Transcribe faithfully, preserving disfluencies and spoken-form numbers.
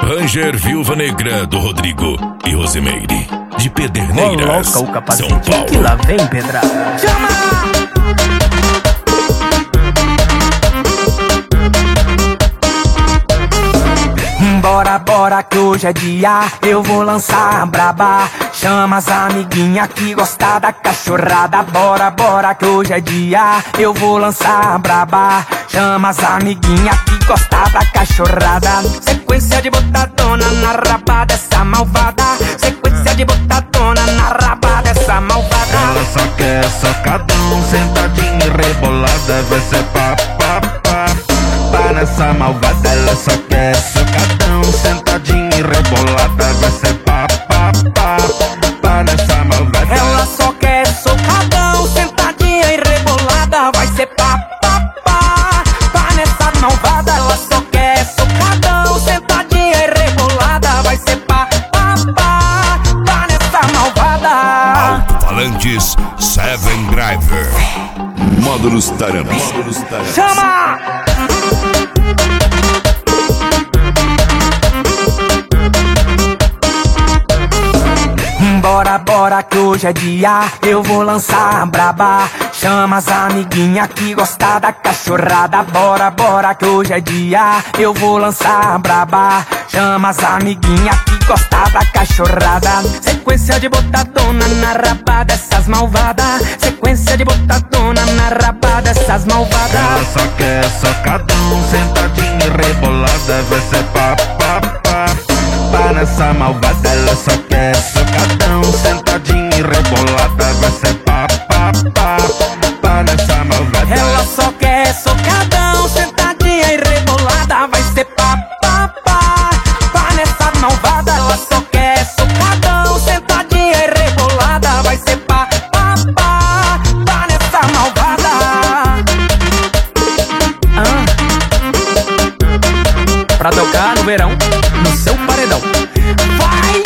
Ranger Viúva Negra do Rodrigo e Rosimeire, de Pederneiras, Coloca o capacete São Paulo. que lá vem pedrada. Chama! Bora, bora que hoje é dia, eu vou lançar a braba. Chama as amiguinhas que gostam da cachorrada. Bora, bora que hoje é dia, eu vou lançar a braba. Chama as amiguinhas que gostam da cachorrada. Sequência de botadona na raba dessa malvada. Sequência de botadona na raba dessa malvada. Ela só quer socadão, sentadinha e rebolada. Vai ser pá, pá, pá, pá nessa malvada. Ela só quer socadão, sentadinha e rebolada. Vai ser pá, pá, pá, pá nessa malvada. Ela só quer socadão, sentadinha e rebolada. Vai ser pá, pá, pá, pá nessa malvada. Ela só quer socadão, sentadinha e rebolada. Vai ser pá, pá, pá, pá nessa malvada. Alto-falantes Seven Driver. Módulos Tarama. Chama! Bora, bora que hoje é dia, eu vou lançar a braba. Chama as amiguinhas que gostam da cachorrada. Bora, bora que hoje é dia, eu vou lançar a braba. Chama as amiguinhas que gostam da cachorrada. Sequência de botadona na raba dessas malvadas. Sequência de botadona na raba dessas malvadas. Ela só quer socadão, sentadinha e rebolada. Vai ser pá, pá, pá, pá nessa malvada. Ela só quer socadão, sentadinha e rebolada. Vai ser pá, pá, pá, pá nessa malvada. Ela só quer socadão, sentadinha e rebolada. Vai ser pá, pá, pá, pá nessa malvada. Ela só quer socadão, sentadinha e rebolada. Vai ser pá, pá, pá, pá nessa malvada. Ah. Pra tocar no verão, no seu paredão. Vai!